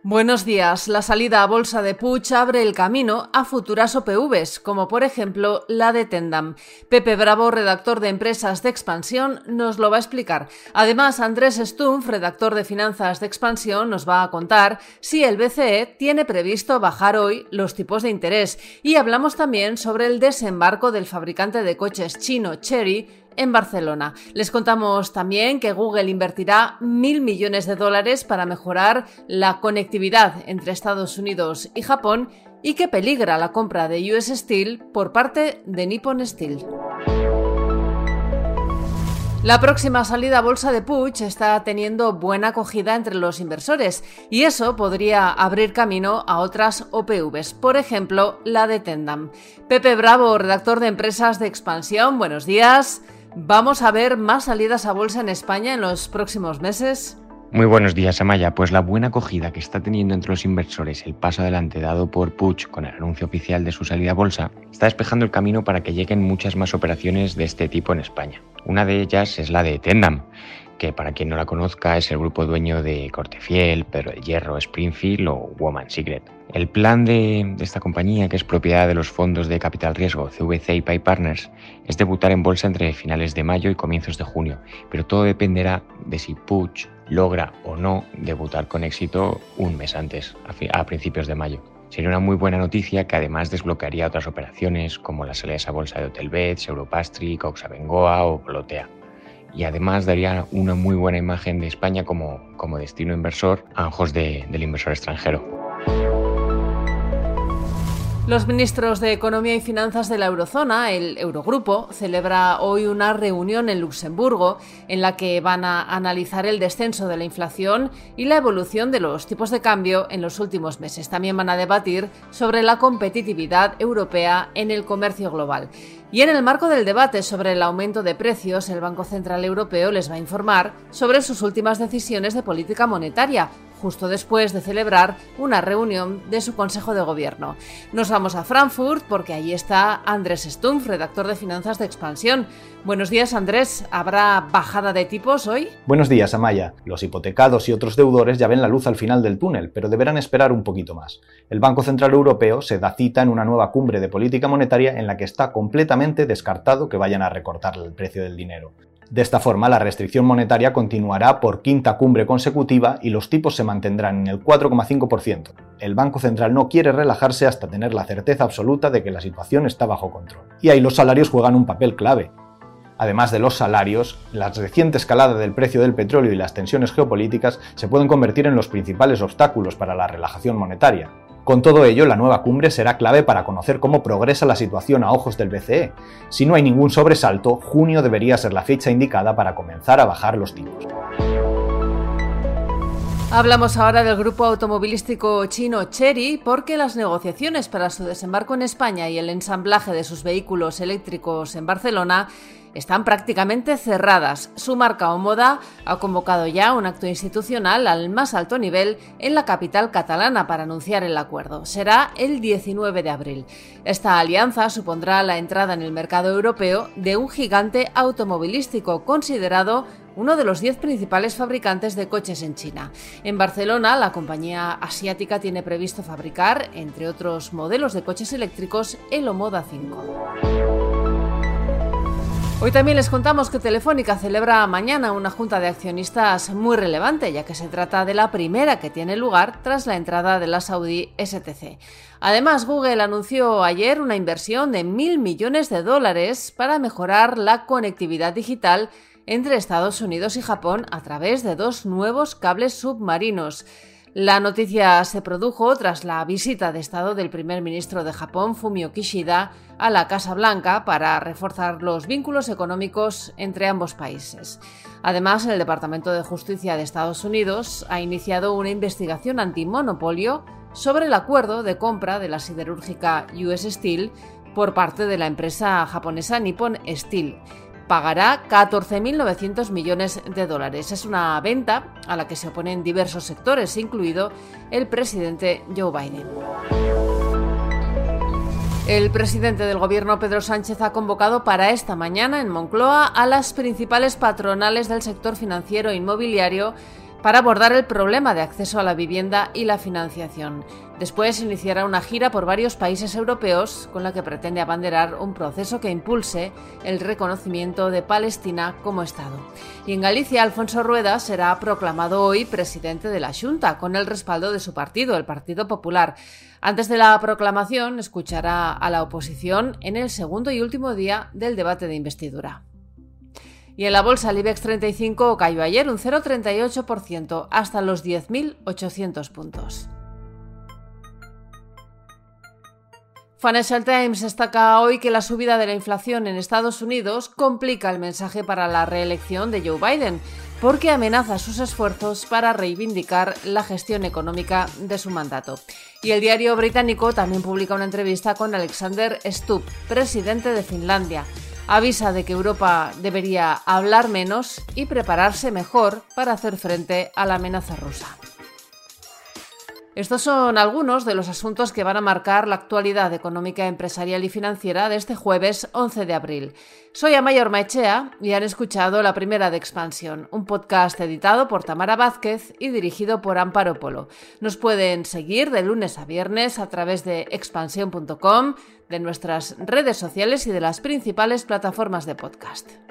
Buenos días. La salida a bolsa de Puig abre el camino a futuras OPVs, como por ejemplo la de Tendam. Pepe Bravo, redactor de Empresas de Expansión, nos lo va a explicar. Además, Andrés Stumpf, redactor de Finanzas de Expansión, nos va a contar si el BCE tiene previsto bajar hoy los tipos de interés. Y hablamos también sobre el desembarco del fabricante de coches chino Chery en Barcelona. Les contamos también que Google invertirá $1.000 millones para mejorar la conectividad entre Estados Unidos y Japón y que peligra la compra de US Steel por parte de Nippon Steel. La próxima salida a bolsa de Puig está teniendo buena acogida entre los inversores y eso podría abrir camino a otras OPVs, por ejemplo, la de Tendam. Pepe Bravo, redactor de Empresas de Expansión, buenos días. ¿Vamos a ver más salidas a bolsa en España en los próximos meses? Muy buenos días, Amaya. Pues la buena acogida que está teniendo entre los inversores el paso adelante dado por Puig con el anuncio oficial de su salida a bolsa está despejando el camino para que lleguen muchas más operaciones de este tipo en España. Una de ellas es la de Tendam, que para quien no la conozca es el grupo dueño de Cortefiel, Pedro del Hierro, Springfield o Woman Secret. El plan de esta compañía, que es propiedad de los fondos de capital riesgo CVC y Pie Partners, es debutar en bolsa entre finales de mayo y comienzos de junio, pero todo dependerá de si Puig logra o no debutar con éxito un mes antes, a principios de mayo. Sería una muy buena noticia que además desbloquearía otras operaciones como las salidas a bolsa de Hotelbeds, Europastry, Coxa Bengoa o Volotea. Y además daría una muy buena imagen de España como destino inversor a ojos del inversor extranjero. Los ministros de Economía y Finanzas de la Eurozona, el Eurogrupo, celebra hoy una reunión en Luxemburgo en la que van a analizar el descenso de la inflación y la evolución de los tipos de cambio en los últimos meses. También van a debatir sobre la competitividad europea en el comercio global. Y en el marco del debate sobre el aumento de precios, el Banco Central Europeo les va a informar sobre sus últimas decisiones de política monetaria, justo después de celebrar una reunión de su Consejo de Gobierno. Nos vamos a Frankfurt porque allí está Andrés Stumpf, redactor de Finanzas de Expansión. Buenos días, Andrés. ¿Habrá bajada de tipos hoy? Buenos días, Amaya. Los hipotecados y otros deudores ya ven la luz al final del túnel, pero deberán esperar un poquito más. El Banco Central Europeo se da cita en una nueva cumbre de política monetaria en la que está completamente descartado que vayan a recortar el precio del dinero. De esta forma, la restricción monetaria continuará por quinta cumbre consecutiva y los tipos se mantendrán en el 4,5%. El Banco Central no quiere relajarse hasta tener la certeza absoluta de que la situación está bajo control. Y ahí los salarios juegan un papel clave. Además de los salarios, la reciente escalada del precio del petróleo y las tensiones geopolíticas se pueden convertir en los principales obstáculos para la relajación monetaria. Con todo ello, la nueva cumbre será clave para conocer cómo progresa la situación a ojos del BCE. Si no hay ningún sobresalto, junio debería ser la fecha indicada para comenzar a bajar los tipos. Hablamos ahora del grupo automovilístico chino Chery porque las negociaciones para su desembarco en España y el ensamblaje de sus vehículos eléctricos en Barcelona están prácticamente cerradas. Su marca Omoda ha convocado ya un acto institucional al más alto nivel en la capital catalana para anunciar el acuerdo. Será el 19 de abril. Esta alianza supondrá la entrada en el mercado europeo de un gigante automovilístico considerado uno de los 10 principales fabricantes de coches en China. En Barcelona, la compañía asiática tiene previsto fabricar, entre otros modelos de coches eléctricos, el Omoda 5. Hoy también les contamos que Telefónica celebra mañana una junta de accionistas muy relevante, ya que se trata de la primera que tiene lugar tras la entrada de la saudí STC. Además, Google anunció ayer una inversión de $1.000 millones para mejorar la conectividad digital entre Estados Unidos y Japón a través de 2 nuevos cables submarinos. La noticia se produjo tras la visita de Estado del primer ministro de Japón, Fumio Kishida, a la Casa Blanca para reforzar los vínculos económicos entre ambos países. Además, el Departamento de Justicia de Estados Unidos ha iniciado una investigación antimonopolio sobre el acuerdo de compra de la siderúrgica US Steel por parte de la empresa japonesa Nippon Steel. Pagará $14.900 millones. Es una venta a la que se oponen diversos sectores, incluido el presidente Joe Biden. El presidente del Gobierno, Pedro Sánchez, ha convocado para esta mañana en Moncloa a las principales patronales del sector financiero e inmobiliario para abordar el problema de acceso a la vivienda y la financiación. Después iniciará una gira por varios países europeos con la que pretende abanderar un proceso que impulse el reconocimiento de Palestina como Estado. Y en Galicia, Alfonso Rueda será proclamado hoy presidente de la Xunta, con el respaldo de su partido, el Partido Popular. Antes de la proclamación, escuchará a la oposición en el segundo y último día del debate de investidura. Y en la bolsa, el IBEX 35 cayó ayer un 0,38% hasta los 10.800 puntos. Financial Times destaca hoy que la subida de la inflación en Estados Unidos complica el mensaje para la reelección de Joe Biden, porque amenaza sus esfuerzos para reivindicar la gestión económica de su mandato. Y el diario británico también publica una entrevista con Alexander Stubb, presidente de Finlandia. Avisa de que Europa debería hablar menos y prepararse mejor para hacer frente a la amenaza rusa. Estos son algunos de los asuntos que van a marcar la actualidad económica, empresarial y financiera de este jueves 11 de abril. Soy Amaia Ormaechea y han escuchado La Primera de Expansión, un podcast editado por Tamara Vázquez y dirigido por Amparo Polo. Nos pueden seguir de lunes a viernes a través de expansión.com, de nuestras redes sociales y de las principales plataformas de podcast.